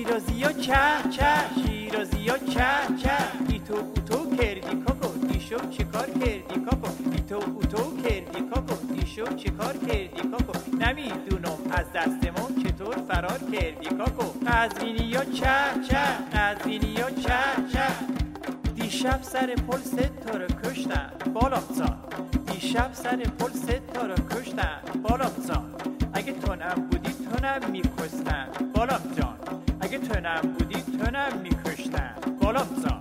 شیرازی ها چه چه، شیرازی ها چه چه. ایتو اوتو کردی کاکو دیشو چیکار کردی کاکو، ایتو اوتو کردی کاکو دیشو چیکار کردی کاکو. نمیدونم از دستمون چطور فرار کردی کاکو. قزوینی ها چه چه، قزوینی ها چه چه. دیشب سر پل 3 تا رو کشتن بالامزان، دیشب سر پل 3 تا رو کشتن بالامزان. اگه تو نبودی تو نم میکشتن بالام جان، اگه تو نبودی تو نم میکشتن بالام جان.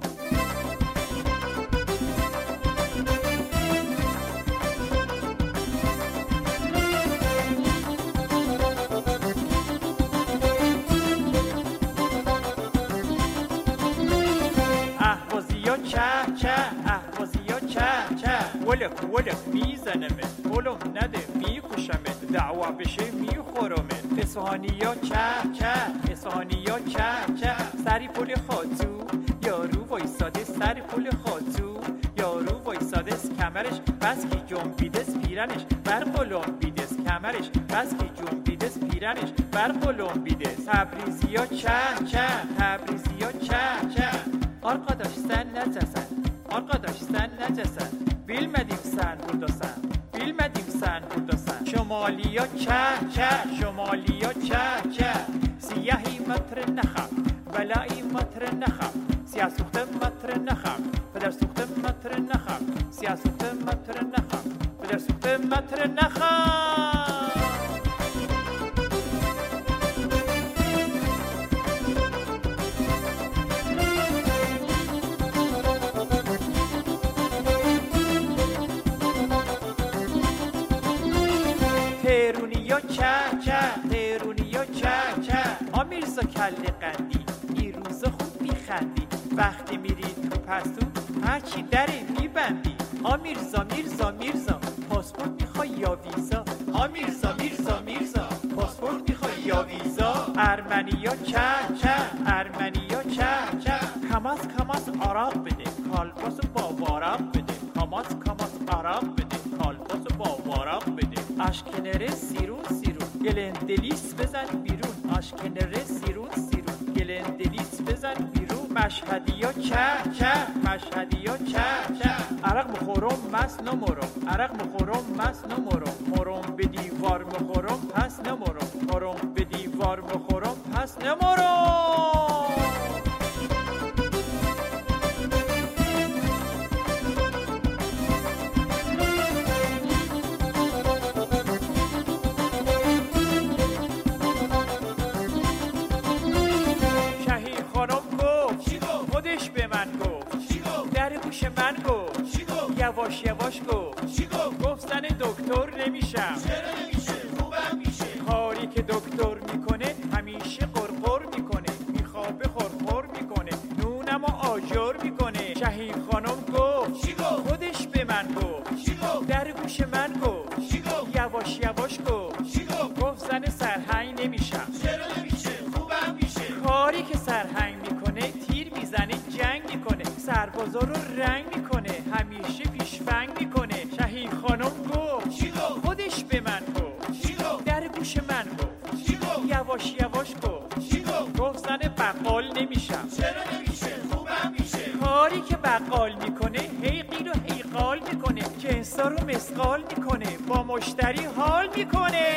اهوازی ها چه چه، اهوازی ها چه چه. ولک ولک میزنمت، ولم نده میکشمت، دعوا بشه میخورمت. اصفهانی ها چه چه، اصفهانی ها چه چه. سری پل خاطو یارو وایساده، سر پل خاطو یارو وایساده. کمرش بس کی جنبیده پیرنش بر قلم بیده، کمرش بس کی جنبیده پیرنش بر قلم بیده. تبریزی ها چه چه، تبریزی ها چه چه. Arkadaş sen necəsən? Arkadaş sen necəsən? Bilmədim sen buradasan, bilmədim sen buradasan. Şomaliya çə çə, şomaliya çə çə. Siyahi matr nəxam, vəlai matr nəxam. Siyasıxtım matr nəxam, pədərsıxtım matr nəxam. Siyasıxtım matr nəxam, pədərsıxtım matr nəxam. تهرونیا چه چه، تهرونیا چه چه. آمیرزا کله قندی این روزا خوب میخندی، وقتی میری تو پستو هرچی دره میبندی. آمیرزا میرزا میرزا پاسپورت میخوای یا ویزا، آمیرزا میرزا میرزا پاسپورت میخوای یا ویزا. ارمنیا چه چه، ارمنیا چه چه. کماس کماس عراق بده، کالباس با وارق بده. کماس کماس عراق بده، کالباس با وارق بده. اشکنره سیرون سیرون گلندلیس بزن بیرون، اشکنره سیرون سیرون گلندلیس بزن بیرون. مشهدیا چه چه، مشهدیا چه چه. عرق مخورم مس نمورم، عرق مخورم مس نمورم. مرم به دیوار مخورم پس نمورم، مرم به دیوار مخورم پس نمورم. خودش به من گفت، در گوش من گفت، یواش یواش گفت، گفت زن دکتر نمیشم. چرا نمیشه؟ خوبم میشه. کاری که دکتر میکنه همیشه قرقر میکنه، میخوابه خورخور میکنه، نونم و آجر میکنه. شهین خانم گفت، خودش به من گفت، در گوش من گفت، یواش یواش گفت، گفت زن سرهنگ نمیشم. چرا نمیشه؟ خوبم میشه. کاری که سرهنگ میکنه تیر میزنه جنگ میکنه، سربازا رو رنگ میکنه، همیشه پیشفنگ میکنه. شهین خانم گفت، خودش به من گفت، در گوش من گفت، یواش یواش گفت، گفت زن بقال نمیشم. چرا نمیشه؟ خوبم میشه. کاری که بقال میکنه هی قیل و هی قال میکنه، جنسا رو مسقال میکنه، با مشتری حال میکنه.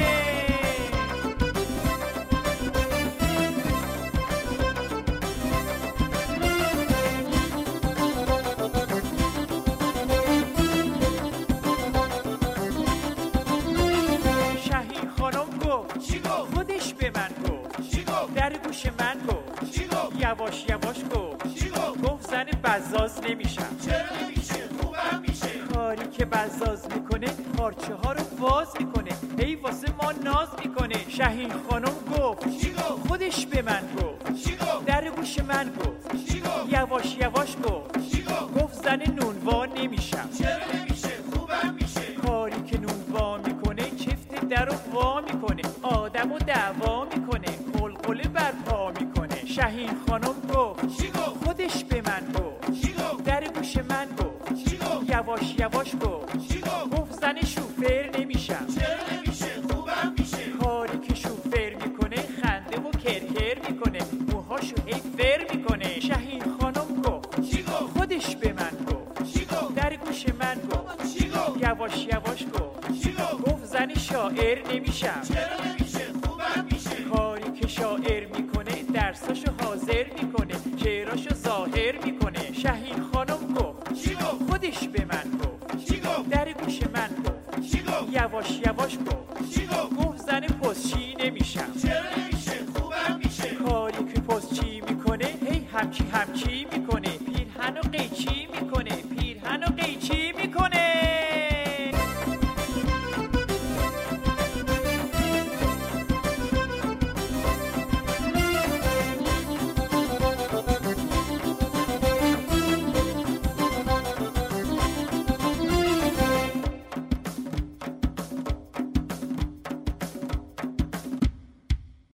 خودش به من گفت، در گوش من گفت، یواش یواش گفت، گفت زن بزاز نمیشم. چرا نمیشه؟ خوبم میشه. کاری که بزاز میکنه پارچه ها رو باز میکنه، هی واسه ما ناز میکنه. شهین خانم گفت، خودش به من گفت، در گوش من گفت، یواش یواش گفت، زن نونوا نمیشم. چرا نمیشه؟ خوبم میشه. کاری که نونوا میکنه چفت در رو وا میکنه، آدم رو دعوا میکنه، قلقله برپا میکنه. شهین خانم گفت، خودش به من گفت، در گوش من گفت، یواش یواش گفت، زن شوفر نمیشم. چرا نمیشه؟ خوبم میشه. کاری که شوفر میکنه خنده و کرکر میکنه، موهاشو هی فر میکنه. شهین خانم گفت چی گفت؟ خودش به من گفت، چی گفت؟ در گوش من گفت چی گفت؟ یواش یواش گفت، چی گفت؟ گفت زنی شاعر نمیشم. چرا نمیشه؟ خوبم میشه. کاری که شاعر میکنه درساشو حاضر میکنه، شعراشو ظاهر میکنه. شهین خانم گفت چی گفت؟ خودش به من گفت، چی گفت؟ در گوش من گفت چی گفت؟ یواش یواش گفت، چی گفت؟ گفت زن پستچی نمیشم. چرا نمیشه؟ خوبم میشه. کاری که پستچی میکنه هی همچی همچی میکنه.